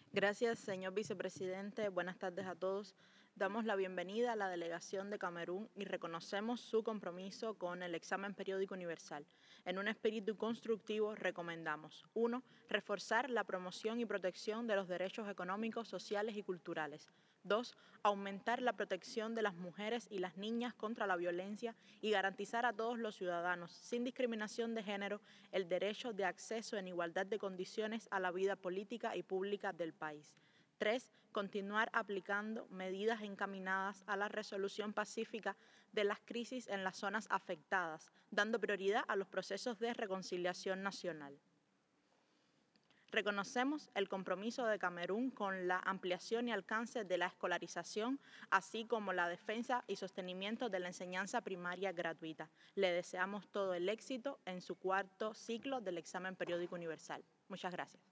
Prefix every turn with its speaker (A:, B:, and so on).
A: Gracias, señor vicepresidente. Buenas tardes a todos. Damos la bienvenida a la delegación de Camerún y reconocemos su compromiso con el examen periódico universal. En un espíritu constructivo recomendamos: 1. Reforzar la promoción y protección de los derechos económicos, sociales y culturales. 2. Aumentar la protección de las mujeres y las niñas contra la violencia y garantizar a todos los ciudadanos, sin discriminación de género, el derecho de acceso en igualdad de condiciones a la vida política y pública del país. 3. Continuar aplicando medidas encaminadas a la resolución pacífica de las crisis en las zonas afectadas, dando prioridad a los procesos de reconciliación nacional. Reconocemos el compromiso de Camerún con la ampliación y alcance de la escolarización, así como la defensa y sostenimiento de la enseñanza primaria gratuita. Le deseamos todo el éxito en su cuarto ciclo del examen periódico universal. Muchas gracias.